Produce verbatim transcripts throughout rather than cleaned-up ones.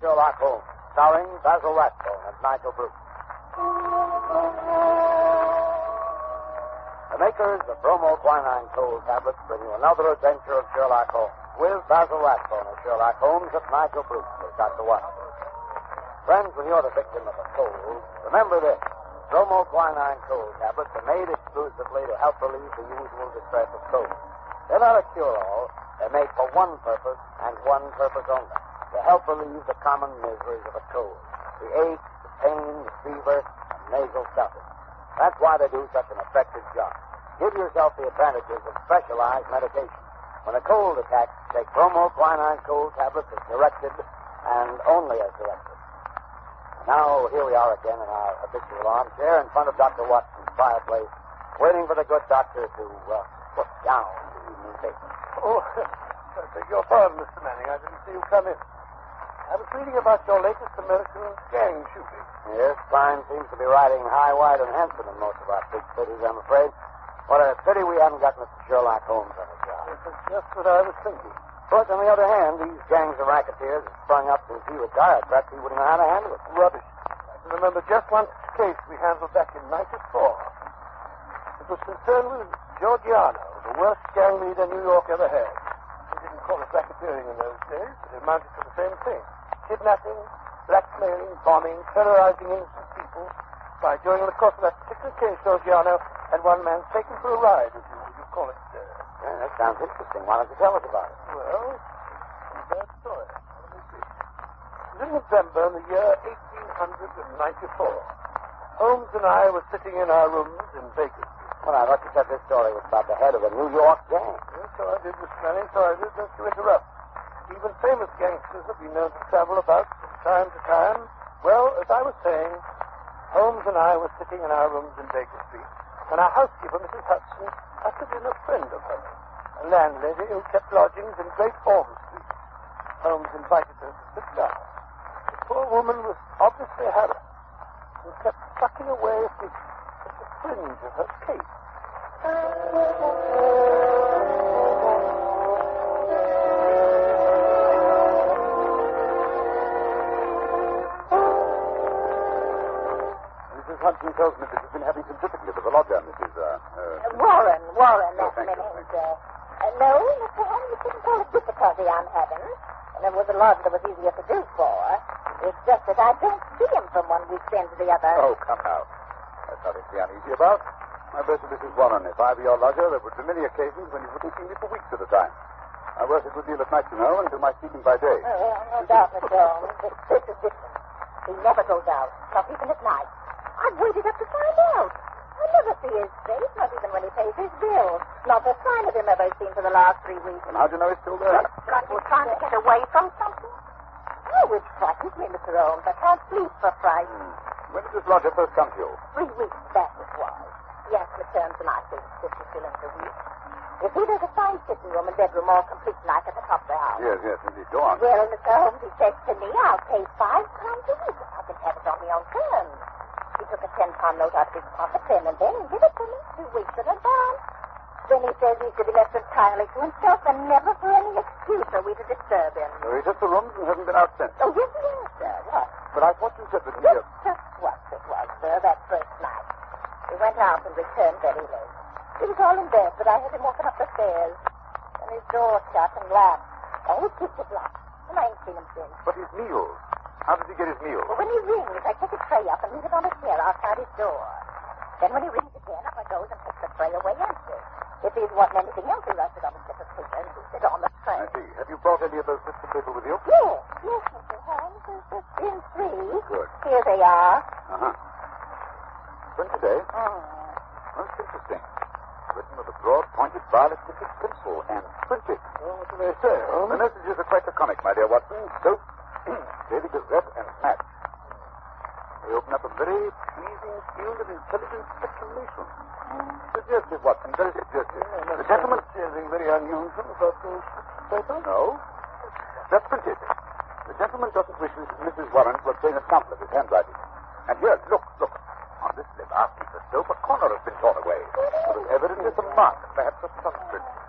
Sherlock Holmes, starring Basil Rathbone and Nigel Bruce. The makers of bromoquinine cold tablets bring you another adventure of Sherlock Holmes, with Basil Rathbone as Sherlock Holmes and Nigel Bruce as Doctor Watson. Friends, when you're the victim of a cold, remember this. Bromoquinine cold tablets are made exclusively to help relieve the usual distress of cold. They're not a cure-all. They're made for one purpose, and one purpose only, to help relieve the common miseries of a cold. The ache, the pain, the fever, and nasal stuffing. That's why they do such an effective job. Give yourself the advantages of specialized medication. When a cold attacks, take bromoquinine cold tablets as directed, and only as directed. Now, here we are again in our habitual armchair in front of Doctor Watson's fireplace, waiting for the good doctor to uh, put down the evening paper. Oh, I beg your pardon, Mister Manning. I didn't see you come in. I was reading about your latest American gang shooting. Yes, crime seems to be riding high, wide, and handsome in most of our big cities, I'm afraid. What a pity we haven't got Mister Sherlock Holmes on the job. This is just what I was thinking. But on the other hand, these gangs of racketeers have sprung up since he retired. Perhaps he wouldn't know how to handle it. Rubbish. I can remember just one case we handled back in ninety-four. It was concerned with Giorgiano, the worst gang leader New York ever had. They didn't call it racketeering in those days, but it amounted to the same thing. Kidnapping, blackmailing, bombing, terrorizing innocent people. By during the course of that particular case, Giorgiano had one man taken for a ride, as you, you call it. Uh, yeah, that sounds interesting. Why don't you tell us about it? Well, it's a bad story. Let me see. It was in November in the year eighteen ninety-four. Holmes and I were sitting in our rooms in Baker Street. Well, I thought you said this story was about the head of a New York gang. Yes, so I did, Mister Manning, so I did. Don't you interrupt. Even famous gangsters have been known to travel about from time to time. Well, as I was saying, Holmes and I were sitting in our rooms in Baker Street, and our housekeeper, Missus Hudson, ushered in a friend of hers, a landlady who kept lodgings in Great Orm Street. Holmes invited her to sit down. The poor woman was obviously harassed and kept sucking away at the, at the fringe of her cape. Missus Hudson tells me that you've been having some difficulty with the lodger, Missus Uh, uh... Warren, Warren, Oh, that's thank my you, name, thank sir. Uh, no, Mister Henry, you couldn't call it difficulty I'm having. And it was a lodger that was easier to do for. It's just that I don't see him from one weekend to the other. Oh, come now. That's nothing to be uneasy about. My best Missus Warren, if I were your lodger, there would be many occasions when you wouldn't see me for weeks at a time. I work a good deal at night, you know, and do my sleeping by day. Oh, well, no doubt, Mister Holmes. But this is different. He never goes out, not even at night. I've waited up to find out. I never see his face, not even when he pays his bills. Not a sign of him ever seen for the last three weeks. And how do you know he's still there? Like he's trying to get away from something? Oh, it frightens me, Mister Holmes. I can't sleep for fright. Hmm. When did this lodger first come to you? Three weeks back it was. He asked me terms and I paid fifty shillings a week. You see, there's a fine sitting room and bedroom all complete like at the top of the house. Yes, yes, indeed. Go on. Well, Mister Holmes, he says to me, I'll pay five pounds a week if I can have it on my own terms. He took a ten-pound note out of his pocket then and then and gave it to me two weeks in advance. Then he says he's to be left entirely to himself and never for any excuse are we to disturb him. So he took the rooms and hasn't been out since. Oh, yes, he has, sir. What? But I thought you said that he... Just, just what it was, sir, that first night. He went out and returned very late. He was all in bed, but I heard him walking up the stairs. And his door shut and locked. Oh, it keeps it locked. And I ain't seen him since. But his meals. How did he get his meals? Well, when he rings, I take a tray up and leave it on a chair outside his door. Then when he rings again, up I goes and take the tray away empty. If he wasn't anything else, he writes it on a bit of paper and leaves it on the tray. I see. Have you brought any of those bits of paper with you? Yes, yes, Mister Holmes. There's just been three. Good. Here they are. Uh-huh. When today? Mm. Most interesting. Written with a broad, pointed, violet-tipped pencil and printed. Well, what do they say, Holmes? The messages are quite laconic, my dear Watson. Soap, Daily Gazette, and match. They open up a very pleasing field of intelligent speculation. Mm. Suggestive, Watson, very suggestive. Yeah, the gentleman... Anything very unusual about those papers? No. That's printed. The gentleman doesn't wish Missus Warren to obtain a sample of his handwriting. And here, look, look. On this lip, after the soap, a corner has been torn away. There is evidently some mark, perhaps a thumbprint.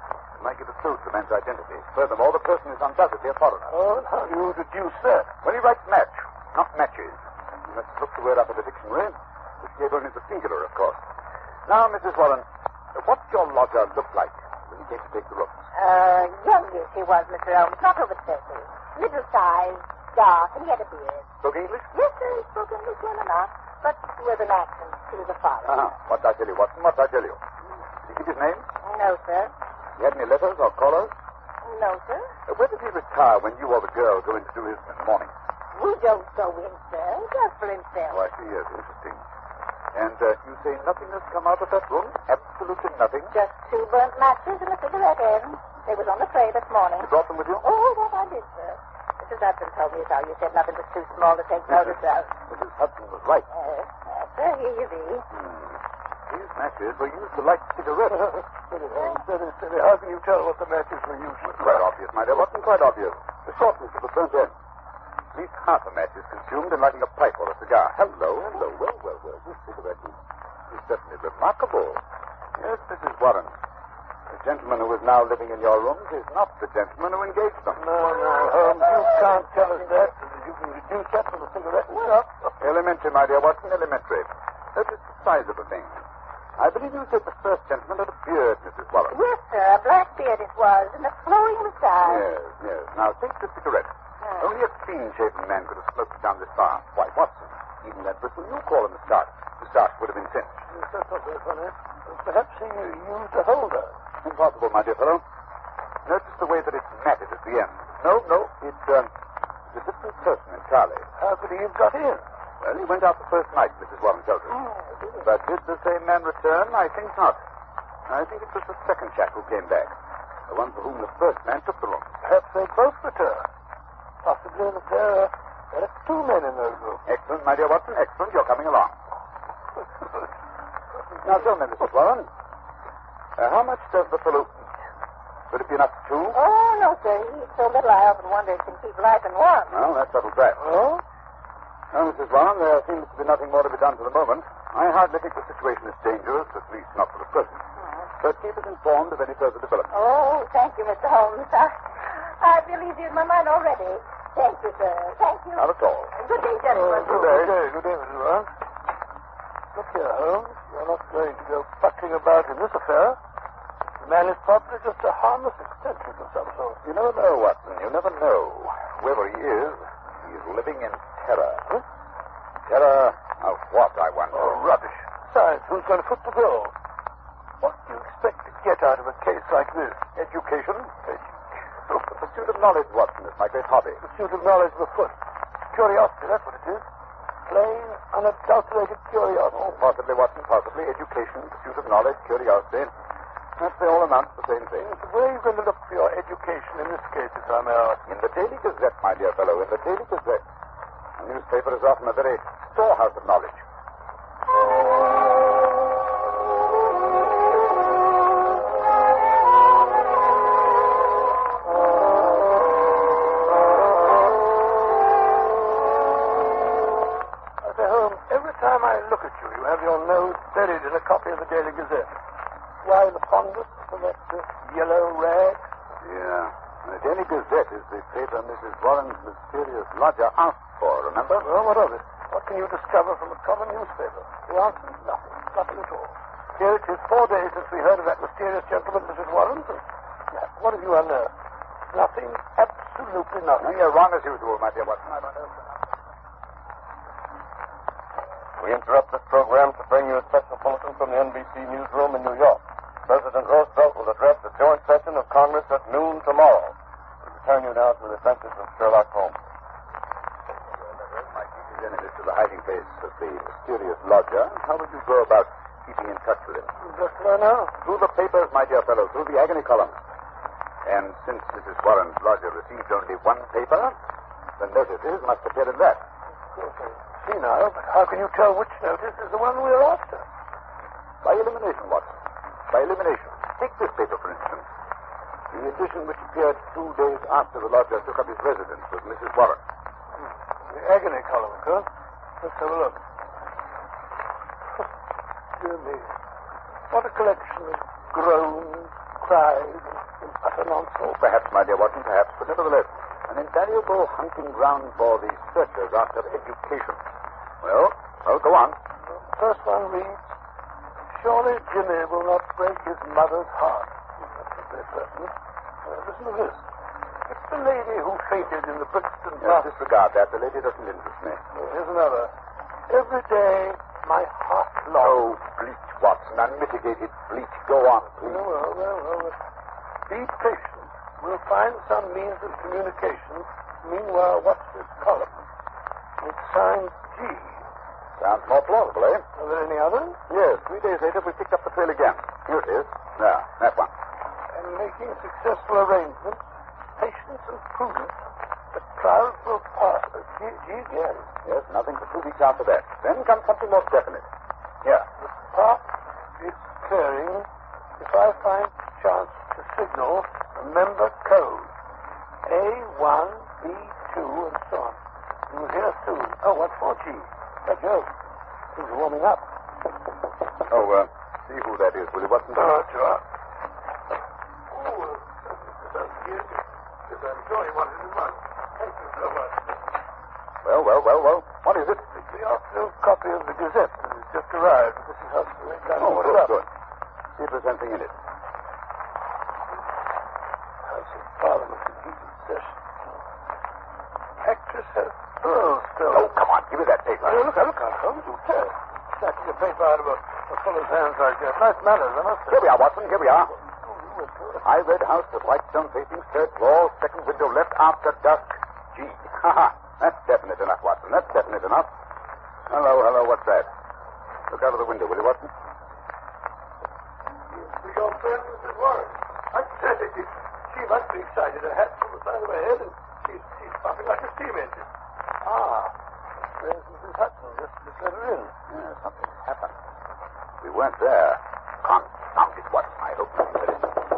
I get a clue to the man's identity. Furthermore, the person is undoubtedly a foreigner. Oh, and how do you deduce that? When he writes match, not matches. You must look the word up in the dictionary, which gave only the singular, of course. Now, Missus Warren, what did your lodger look like when he came to take the room? Uh, youngish he was, Mister Holmes, not over thirty. Middle size, dark, and he had a beard. Spoke English? Yes, sir, he spoke English well enough, but with an accent. He was a foreigner. Uh-huh. What did I tell you, Watson? What did I tell you? Did he give his name? No, sir. He had any letters or callers? No, sir. Uh, where did he retire when you or the girl go in to do his in the morning? We don't go in, sir. Just for himself. Oh, I see, yes, interesting. And uh, you say nothing has come out of that room? Absolutely nothing? Just two burnt matches and a cigarette end. They was on the tray this morning. You brought them with you? Oh, that I did, sir. Missus Hudson told me as how you said nothing was too small to take notice of. Missus Hudson was right. Yes, yes, sir. Here you be. Hmm. These matches were used to light cigarettes. Steady, Holmes, steady, steady. How can you tell what the matches were used for? Quite obvious, my dear. Wasn't quite obvious. The shortness of the burnt end. At least half a match is consumed in lighting a pipe or a cigar. Hello, hello. Well, well, well. This cigarette is, is certainly remarkable. Yes, Missus Warren. The gentleman who is now living in your rooms is not the gentleman who engaged them. No, no, Holmes, you can't tell us that. You can deduce that from the cigarette itself. Elementary, my dear Watson, elementary. Notice the size of the thing. I believe you said the first gentleman had a beard, Missus Warren. Yes, sir. A black beard it was, and a flowing moustache. Yes, yes. Now, take the cigarette. Hmm. Only a clean-shaven man could have smoked it down this far. Why, Watson, even that bristle you call a moustache, moustache would have been singed. Yes, that's not very funny. Perhaps he used a holder. Impossible, my dear fellow. Notice the way that it's matted at the end. No, no, it's, um, it's a different person entirely. How could he have got in? Well, he went out the first night, Missus Warren tells us. Oh, But did the same man return? I think not. I think it was the second chap who came back. The one for whom the first man took the room. Perhaps they both returned. Possibly that there are, there are two men in those rooms. Excellent, my dear Watson, excellent. You're coming along. Now, tell me, Missus Warren, uh, how much does the fellow eat? Would it be enough for two? Oh, no, sir. He eats so little I often wonder if he can keep life in one. Well, that settles that. Oh? Well, Missus Warren, there seems to be nothing more to be done for the moment. I hardly think the situation is dangerous, at least not for the present. But keep us informed of any further developments. Oh, thank you, Mister Holmes. I, I feel easier in my mind already. Thank you, sir. Thank you. Not at all. Good day, Oh, gentlemen. good day. Good day, good day, Missus Warren. Look here, Holmes. You're not going to go buckling about in this affair. The man is probably just a harmless eccentric of some sort. You never know, Watson. You never know. Whoever he is, he's living in terror. Huh? Terror of what, I wonder? Oh, rubbish. Besides, who's going to foot the bill? What do you expect to get out of a case like this? Education? The pursuit of knowledge, Watson, is my great hobby. Pursuit of knowledge of afoot. Curiosity, that's what it is. Plain, unadulterated curiosity. Oh, possibly, Watson, possibly. Education, pursuit of knowledge, curiosity. That's they all amount to the same thing. Where are you going to look for your education in this case, if I may ask? In the Daily Gazette, my dear fellow, in the Daily Gazette. A newspaper is often a very storehouse of knowledge. I say, Holmes, every time I look at you, you have your nose buried in a copy of the Daily Gazette. Why the fondness for that uh, yellow rag? Yeah. The Daily Gazette is the paper Missus Warren's mysterious lodger asked for, remember? Well, what of it? What can you discover from a common newspaper? The answer is nothing. Nothing at all. Here it is four days since we heard of that mysterious gentleman, Missus Warren. What have you unearthed? Nothing. Absolutely nothing. No, you're wrong as usual, my dear Watson. I wonder. We interrupt this program to bring you a special bulletin from the N B C newsroom in New York. President Roosevelt will address the joint session of Congress at noon tomorrow. We return you now to the adventures of Sherlock Holmes. My chief enemies to the hiding place of the mysterious lodger. How would you go about keeping in touch with him? Just where now? Through the papers, my dear fellow, through the agony column. And since Missus Warren's lodger received only one paper, the notices must appear in that. Okay. See now, but how can you tell which notice is the one we're after? By elimination, Watson. By elimination. Take this paper, for instance. The edition which appeared two days after the lodger took up his residence with Missus Warren. The agony column, huh? Let's have a look. Dear me. What a collection of groans, cries, and in utter nonsense. Perhaps, my dear Watson, perhaps, but nevertheless, an invaluable hunting ground for the searchers after education. Well, well, go on. The first one reads, surely Jimmy will not break his mother's heart. That's a very certain. Uh, listen to this. It's the lady who fainted in the Brixton Yes, bath. disregard that. The lady doesn't interest me. Uh, here's another. Every day, my heart Oh, long. bleach, Watson. Unmitigated bleach. Go on, please. Well, well, well, well. Be patient. We'll find some means of communication. Meanwhile, what's this column? It's signed G. Sounds more plausible, eh? Are there any others? Yes, three days later we picked up the trail again. Here it is. There, that one. And making successful arrangements, patience and prudence, the clouds will pass. Uh, G, G again. Yes, nothing for two weeks after that. Then comes something more definite. Here. The park is clearing. If I find chance to signal, remember code. A one, B two, and so on. You'll hear soon. Oh, what for, G? Let go. Things are warming up. Oh, uh, see who that is, will you, Watson? Oh, sure. Oh, uh, that's good. Yes, I'm sure you wanted to run. Thank you so much. Well, well, well, well. What is it? It's the afternoon copy of the Gazette. It's just arrived. This is how they kind of Oh, ordered good, up. good. See if there's anything in it. House of Parliament in heated session. Actress has pearls still. Oh, come on. Give me that paper. Oh, look, look, look. How do tell? Snatching a paper out of a, a fellow's hands like that. Nice manners, I must say. Here we are, Watson. Here we are. Oh, you I read house with white stone facing, third floor, second window left after dusk. G. Ha ha. That's definite enough, Watson. That's definite enough. Hello, hello. What's that? Look out of the window, will you, Watson? Your friend, Missus Warren. I said it. She must be excited. Her hat's on the side of her head, and she's, she's puffing like a steam engine. Ah, there's Missus Hudson. Just, just let her in. Yeah, something's happened. We weren't there. Confound it, Watson. I hope nothing did it.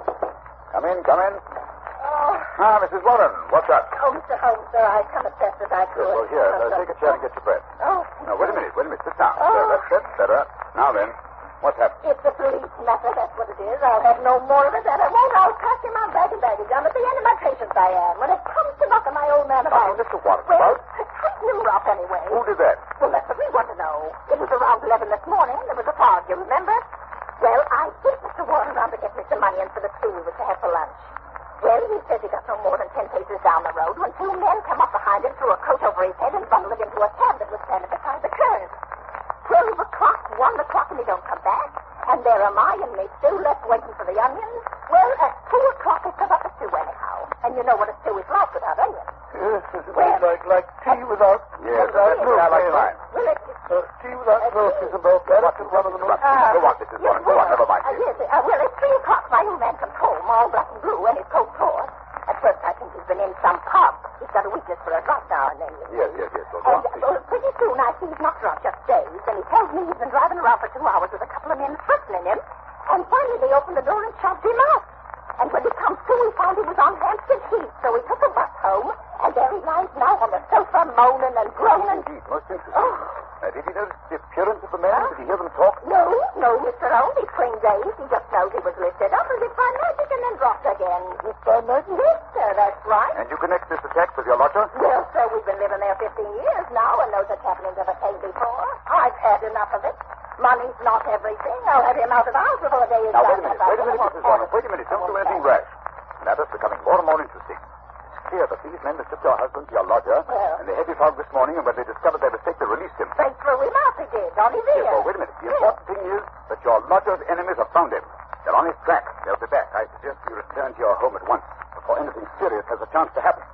Come in, come in. Oh, Ah, Missus Warren, what's up? oh, Mister Holmes, sir, I come as best as I could. Yes, well, here, uh, take a chair and get your breath. Oh, No, wait a minute, wait a minute. Sit down. Oh. There, that's it. Better. Now then, what's happened? it's a police matter, that's what it is. I'll have no more of it, and I won't. I'll pack him out bag and baggage. I'm at the end of my patience, I am. When it comes to knocking my old man Oh, about... Mister Warren, Well, about? treating him rough anyway. Who did that? Well, that's what we want to know. It was around eleven this morning. There was a fog, you remember? Well, I sent Mister Warren around to get me some money in for the stew we were to have for lunch. Well, he says he got no more than ten paces down the road when two men come up behind him, threw a coat over his head, and bundled him into a cab that was standing beside the curb. Twelve o'clock, one o'clock, and he don't come back. And there am I and me stew left waiting for the onions. Well, at two o'clock, I come up a stew anyhow. And you know what a stew is like without onions. Yes, it's Well, like, like tea without... Yes, without that's milk. what I like mine. Well, it, Uh, tea without milk is about that. It's one of the most... Uh, Go on, Missus Warren, go on, never mind. Uh, yes, uh, well, at three o'clock, my old man comes home, all black and blue, and his coat torn. At first, I think he's been in some pub. He's got a weakness for a drunk now and then. Yes, yes, yes. Well, go And on, please. uh, pretty soon, I see he's not drunk, just dazed, and he tells me he's been driving around for two hours with a couple of men threatening him, and finally they opened the door and shoved him out. And when he comes to, he found he was on Hampstead Heath, so he took a bus home, and there he lies now on the sofa, moaning and groaning. Indeed, most interesting. Oh. Uh, did he notice the appearance of the man? Did he hear them talk? No, no, Mister Holmes. He's clean dazed. He just knows he was lifted up as if by magic and then dropped again. Just by magic? Yes, sir, that's right. And you connect this attack with your lodger? Well, sir, we've been living there fifteen years now, and no such happenings ever came before. I've had enough of it. Money's not everything. I'll have him out of the house before the day is Now, done. wait a minute, wait a minute, Missus Warren. Wait a minute. Don't do anything rash. The matter's becoming more and more interesting. It's clear that these men mistook your husband to your lodger, Well. and the heavy fog this morning, and when they discovered their mistake, they released him. They threw him out, they did, on his ear. Yes, well, wait a minute. The important thing is that your lodger's enemies have found him. They're on his track. They'll be back. I suggest you return to your home at once before anything serious has a chance to happen.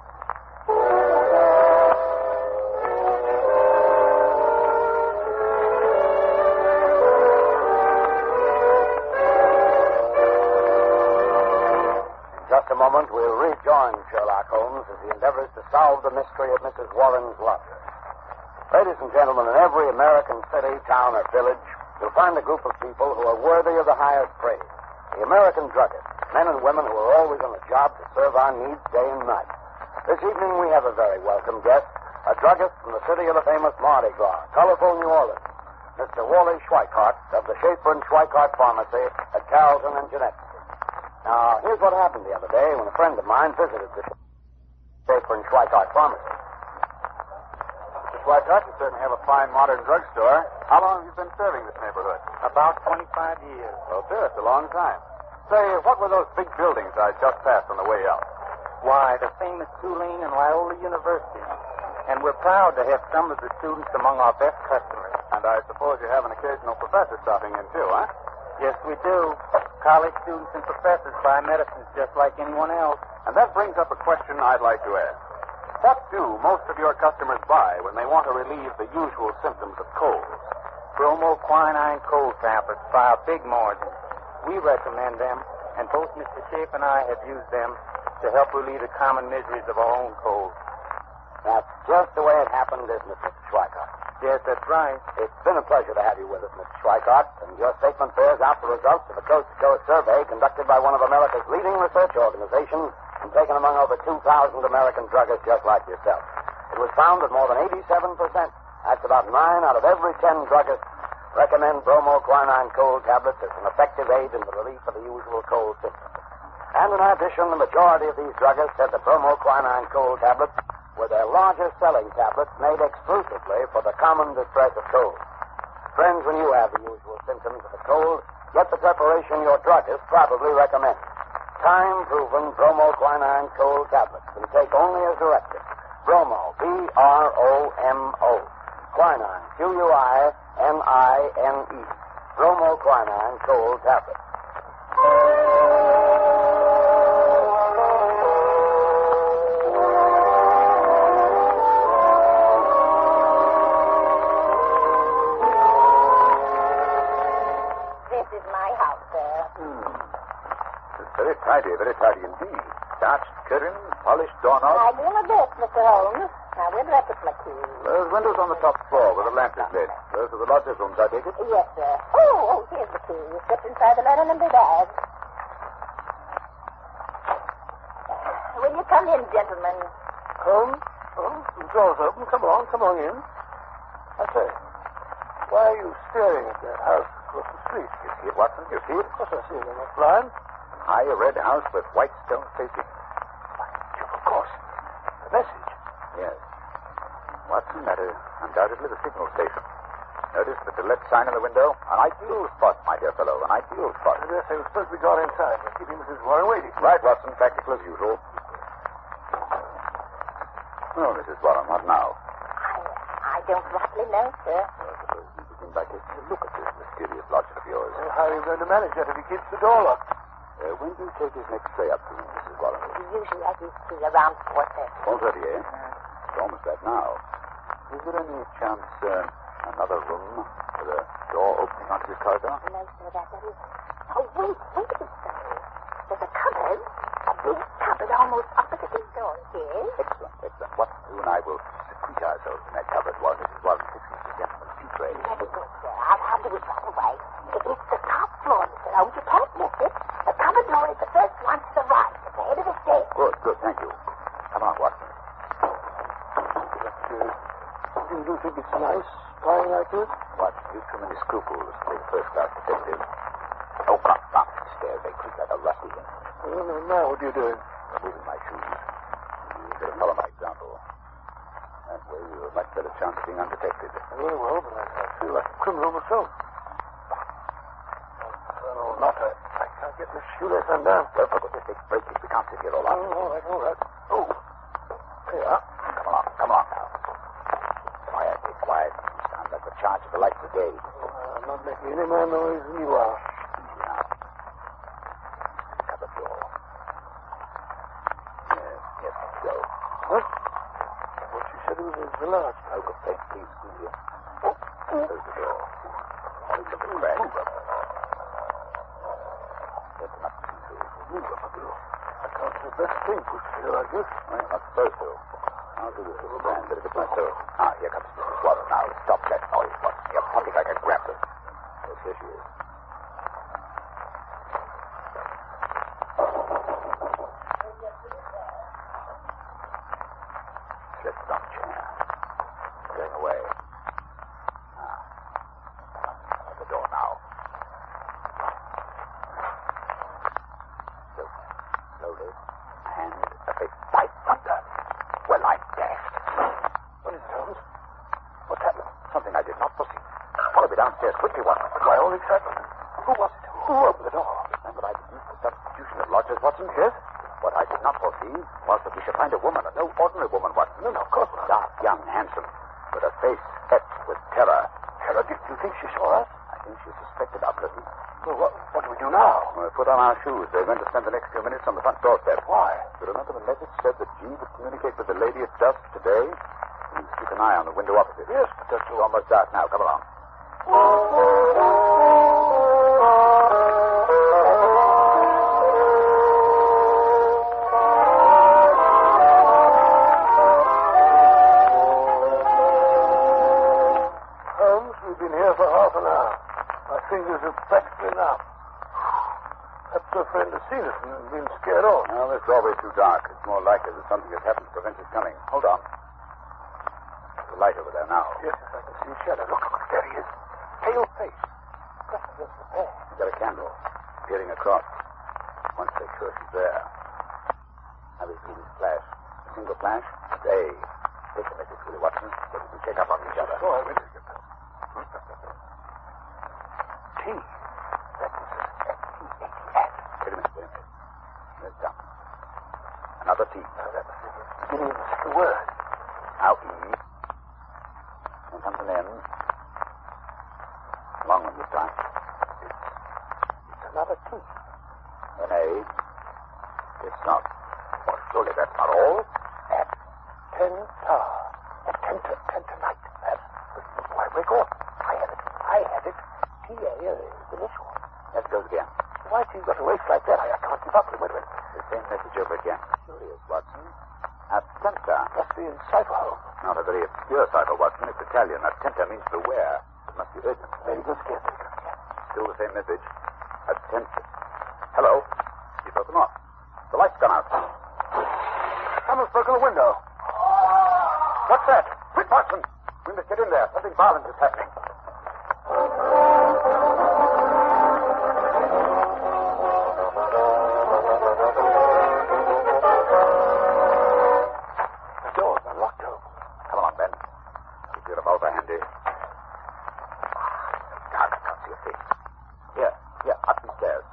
In just a moment, we'll rejoin Sherlock Holmes as he endeavors to solve the mystery of Missus Warren's lodger. Ladies and gentlemen, in every American city, town, or village, you'll find a group of people who are worthy of the highest praise. The American druggists, men and women who are always on the job to serve our needs day and night. This evening, we have a very welcome guest, a druggist from the city of the famous Mardi Gras, colorful New Orleans, Mister Wally Schweikart of the Schaefer and Schweikart Pharmacy at Carrollton and Jeanette. Now, here's what happened the other day when a friend of mine visited the Schaefer and Schweikart pharmacy. Mister Schweikart, you certainly have a fine modern drugstore. How long have you been serving this neighborhood? About twenty-five years. Well, sir, it's a long time. Say, what were those big buildings I just passed on the way out? Why, the famous Tulane and Loyola University. And we're proud to have some of the students among our best customers. And I suppose you have an occasional professor stopping in, too, huh? Yes, we do. College students and professors buy medicines just like anyone else. And that brings up a question I'd like to ask. What do most of your customers buy when they want to relieve the usual symptoms of colds? Bromoquinine cold tablets by a big margin. We recommend them, and both Mister Schaefer and I have used them to help relieve the common miseries of our own colds. That's just the way it happened, isn't it, Mister Schweikart? Yes, that's right. It's been a pleasure to have you with us, Mister Schweikart, and your statement bears out the results of a coast-to-coast survey conducted by one of America's leading research organizations and taken among over two thousand American druggists just like yourself. It was found that more than eighty-seven percent, that's about nine out of every ten druggists, recommend bromoquinine cold tablets as an effective aid in the relief of the usual cold symptoms. And in addition, the majority of these druggists said that bromoquinine cold tablets were their largest selling tablets made exclusively for the common distress of cold. Friends, when you have the usual symptoms of a cold, get the preparation your druggist probably recommends. Time-proven bromoquinine cold tablets can take only as directed. Bromo, B R O M O. Quinine, Q U I N I N E. Bromoquinine cold tablets. This is my house, sir. Hmm. It's very tidy, very tidy indeed. Starched curtains, polished doorknobs. I do my best, Mister Holmes. Now, we'll wrap it my key. Those windows on the top floor where the lamp is lit. Those are the lodgers' rooms, I take it? Yes, sir. Oh, oh, here's the key. You slipped inside the letter number bag. Will you come in, gentlemen? Holmes? Holmes? The door's open. Come on, come on in. I say, why are you staring at that house across the street? You see it, Watson? You see it? Of course I see it. I'm not blind. High red house with white stone facing. Of course. The message. Yes. Watson, that is undoubtedly the signal station. Notice the to let sign in the window? An ideal spot, my dear fellow. An ideal spot. I dare say we're supposed to be gone inside. We're keeping Missus Warren waiting. Right, Watson. Practical as usual. Well, Missus Warren, what now? I, I don't rightly know, sir. Well, suppose we begin by taking a look at this mysterious lodger of yours. Well, how are you going to manage that if he keeps the door locked? Uh, when do you take his next tray up to me, Missus Warren? He usually has his key around four thirty. Four thirty, eh? It's almost that now. Is there any chance uh, another room with a door opening onto the corridor? No, sir, that there is. Oh, wait, wait a minute, sir. There's a cupboard, a big cupboard almost opposite his door. Yes? Excellent, excellent. What you and I will secrete ourselves in that cupboard while Missus Warren fixes the gentleman's tea tray. Very good, sir. I'll, I'll do it right away. It, it's the top floor, Mister Holmes. You can't miss it. The cupboard door is the first one to the right, at the head of the stairs. Good, good, thank you. Come on, Watson. Do you think it's nice lying like this? Watson, you've too many scruples to play first-class detective. Oh, come, come. Stairs, they creak like a rusty one. Well, now what are you doing? I'm moving my shoes. You better follow my example. That way you'll have a much better chance of being undetected. Very well, but I, I feel like a criminal myself. Oh, not I, I can't get this shoelace undone. Well, for goodness sake, break it. We can't sit here all Oh, night. all right, all right. Oh, there you are. Come along, come along now. Quiet, be quiet. You sound like the charge of the light brigade. Uh, I'm not making any more noise than you are. Easy now. The cupboard door. Yes, yes, go. What? What you said it was a large. Oh, good, thanks, please. Easy. Close the door. Open the crack. That's not too Move up a little. I can't do the best thing pushed here like this. Well, not supposed to. I'll do this little brand bit of it myself. Ah, here comes Missus Warren now. Stop that noise, Watson. You're pumping like a grappler. Yes, here she is. Sit down, chair. Going away. Ah. At the door now. So, downstairs. Quickly, Watson. My own excitement. Who was it? Who opened the door? Remember, I deduced the substitution of lodgers, Watson? Yes. What I did not foresee was that we should find a woman, no ordinary woman, Watson. No, no, of course not. Dark, young, handsome, with a face etched with terror. Terror? Do you think she saw us? I think she suspected our presence. Well, what, what do we do now? We'll put on our shoes. We're going to spend the next few minutes on the front doorstep. Why? You remember the message said that G would communicate with the lady at dusk today? We must keep an eye on the window opposite. Yes, but that's It's almost dark now. Come along. Holmes, we've been here for half an hour. My fingers are practically numb. Perhaps your friend has seen us and been scared off. Well, it's always too dark. It's more likely that something has happened to prevent his coming. Hold on. There's a light over there now. Yes, yes, I can see a shadow. Look, look, there he is. Pale face. Just as the pair. He's got a candle. Peering across. Wants to make sure she's there. Have you seen his flash? A single flash? Say, take the message, Willie Watson, so we can check up on each other. Oh, I will. T. That is a T. Wait a minute, wait a minute. There's down. Another T. Now, that was the beginning of the second word. Now E. Then comes an N. Long one this time. It's another T. An A. It's not. Oh, surely that's not all. At ten tower. At ten to ten tonight. That's before I break off. I had it. I had it. T A is initial. Let's go again. Why do you got to waste like that? I, I can't keep up with it. Wait a minute. The same message over again. Curious, Watson. Attenta. Must be in cipher home. Not a very obscure cipher, Watson. It's Italian. Attenta means beware. It must be urgent. Maybe this can't be. Still the same message. Attenta. Hello. You broke them off. The light's gone out. Someone's broken the window. What's that? Quick, Watson. We must get in there. Something violent is happening. The door's unlocked, Holmes. Come along, Ben. Keep your revolver handy. Dark, I can't see a face. Here, here, up these stairs.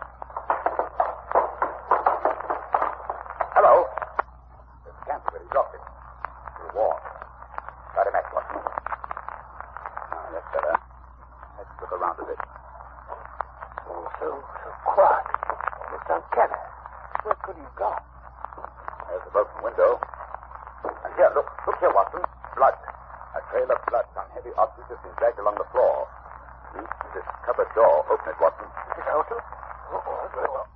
Hello. There's a camp where he dropped it. It's warm. Got him at Watson. Ah, that's better. Let's look around a bit. Oh, so, so quiet. It's uncanny. Where could he have gone? There's the broken window. And here, look. Look here, Watson. Blood. A trail of blood. Some heavy object has been dragged along the floor. Use this cupboard door. Open it, Watson. Is it out? Oh, oh, very well.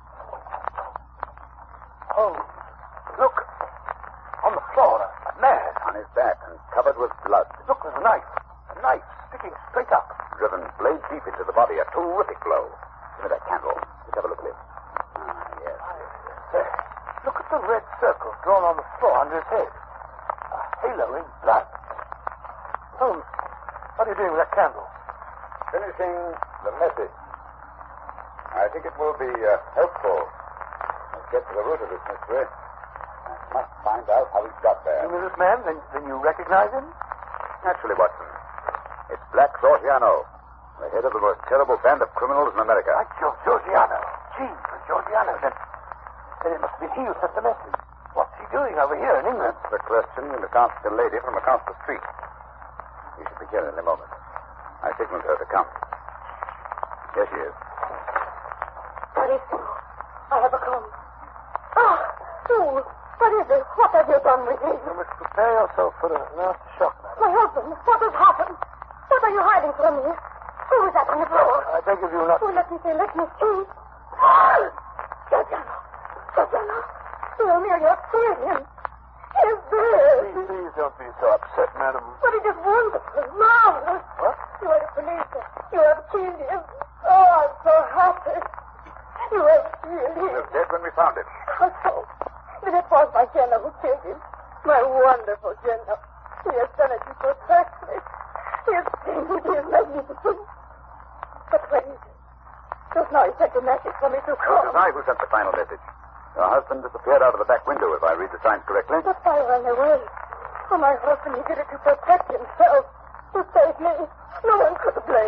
Holmes, look. On the floor, a man. On his back and covered with blood. Look, there's a knife. A knife sticking straight up. Driven blade deep into the body. A terrific blow. Give me that candle. Let's have a look at it. Ah, yes. There. Look at the red circle drawn on the floor under his head. A halo in blood. Holmes, what are you doing with that candle? Finishing the message. I think it will be uh, helpful. Let's get to the root of this mystery. I must find out how he got there. You mean this man? Then, then you recognize him? Naturally, Watson. It's Black Georgiano, the head of the most terrible band of criminals in America. Like Gio- Georgiano. Gee, for Georgiano. Then, then it must have been he who sent the message. What's he doing over here in England? That's the question you must ask the lady from across the street. We should be here in a moment. I signaled her to come. Here she is. Marito, I have a come. Ah, you. What is it? What have you done with him? You must prepare yourself for a nasty shock, madam. My husband, what has happened? What are you hiding from me? Who is that on the floor? I beg of you not... Oh, let me see, let me see. Georgiano, Georgiano, tell me, you're seeing him. He's there. Please, please don't be so upset, madam. But it is wonderful, marvelous. What? You are a policeman. You have killed him. Oh, I'm so happy. You have killed He him. was dead when we found him. How so? Then it was my Jenna who killed him. My wonderful Jenna. He has done it to protect me. He has seen me. He is magnificent. But where is he? Just now he sent a message for me to It come. was I who sent the final message. Your husband disappeared out of the back window, if I read the signs correctly. But I ran away. For my husband, he did it to protect himself. To save me. No one could blame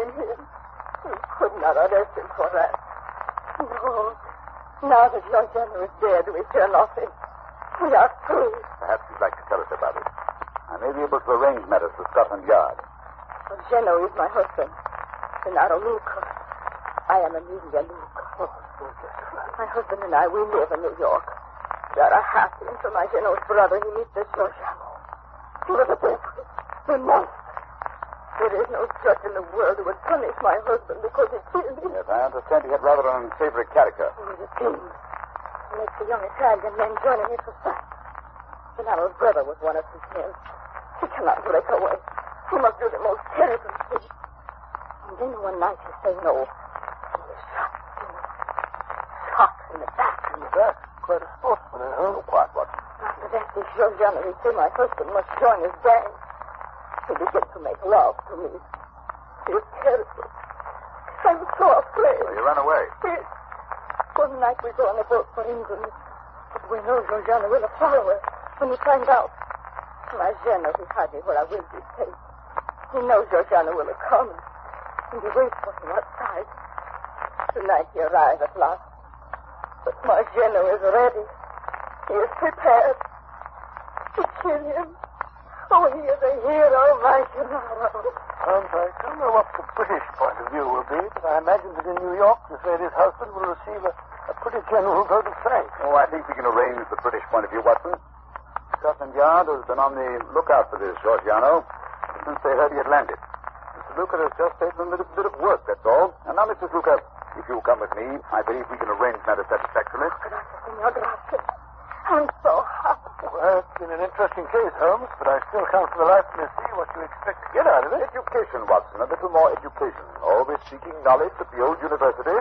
Now that your general is dead, we fear nothing. We are free. Perhaps you'd like to tell us about it. I may be able to arrange matters with Scotland Yard. Well, Geno is my husband. Gennaro Luca. I am Amelia Luca. Oh, my husband and I, we live in New York. We are happy until my Geno's brother, he meets this Giorgiano. He was a devil. A monster. There is no judge in the world who would punish my husband because he killed him. Yes, I understand he had rather an unsavory character. He was a king. He makes the young Italian men join in his society. Gennaro's brother was one of his men. He cannot break away. He must do the most terrible thing. And then one night he say no. He was shot. Shot in the back. In the back? Quite a sportsman, eh? Oh, quite what? After that, this Giorgiano, he say my husband must join his gang. He began to make love to me. He was terrible. I was so afraid. So you ran away? Yes. One night we go on a boat for England. But we know Giorgiano will follow us when he finds out. My Geno, he hide me where I will be safe. He knows Giorgiano will come, and he waits for him outside. Tonight he arrives at last. But my Geno is ready. He is prepared to kill him. Oh, he is a hero, my Gennaro. Um, I don't know what the British point of view will be, but I imagine that in New York, this lady's husband will receive a, a pretty general vote of thanks. Oh, I think we can arrange the British point of view, Watson. Scotland Yard has been on the lookout for this Giorgiano since they heard he had landed. Mister Luca has just taken a little bit of work, that's all. And now, Missus Luca, if you'll come with me, I believe we can arrange matters satisfactorily. Gracias, senor, gracias. I'm so happy. Well, it's been an interesting case, Holmes, but I still can't for the life of me see what you expect to get out of it. Education, Watson. A little more education. Always seeking knowledge at the old university.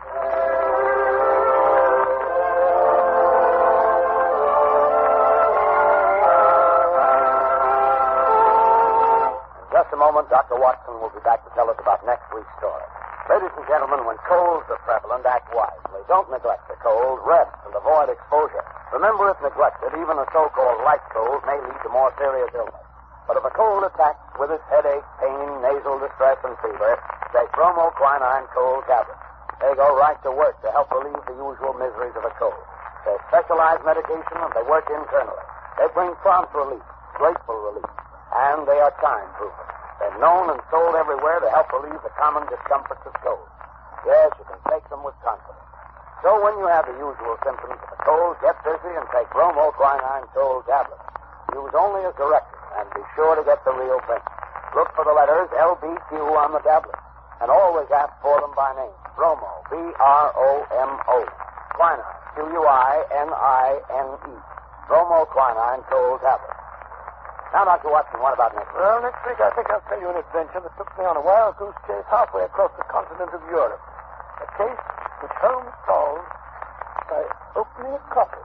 In just a moment, Doctor Watson will be back to tell us about next week's story. Ladies and gentlemen, when colds are prevalent, act wisely. Don't neglect the cold. Rest and avoid exposure. Remember, if neglected, even a so-called light cold may lead to more serious illness. But if a cold attacks with its headache, pain, nasal distress, and fever, take bromoquinine cold tablets. They go right to work to help relieve the usual miseries of a cold. They're specialized medication, and they work internally. They bring prompt relief, grateful relief, and they are time-proven. They're known and sold everywhere to help relieve the common discomforts of cold. Yes, you can take them with confidence. So when you have the usual symptoms of a cold, get busy and take bromoquinine cold tablets. Use only as directed, and be sure to get the real thing. Look for the letters L B Q on the tablet, and always ask for them by name. Bromo, B R O M O. Quinine, Q U I N I N E. Bromoquinine cold tablets. Now, Doctor Watson, what about next week? Well, next week I think I'll tell you an adventure that took me on a wild goose chase halfway across the continent of Europe. A case which Holmes solved by opening a coffer.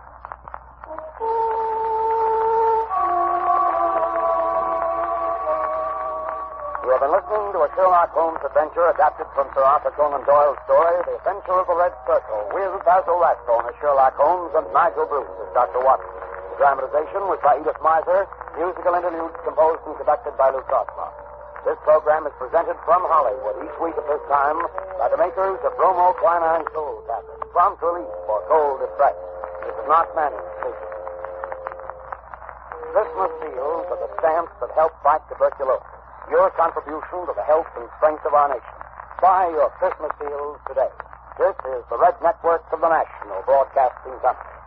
You have been listening to a Sherlock Holmes adventure adapted from Sir Arthur Conan Doyle's story, The Adventure of the Red Circle, with Basil Rathbone as Sherlock Holmes and Nigel Bruce as Doctor Watson. The dramatization was by Edith Miser, musical interludes composed and conducted by Lou Crossmark. This program is presented from Hollywood each week at this time by the makers of bromoquinine cold tablets, prompt relief for cold distress. This is not Manning speaking. Christmas seals are the stamps that help fight tuberculosis. Your contribution to the health and strength of our nation. Buy your Christmas seals today. This is the Red Network of the National Broadcasting Company.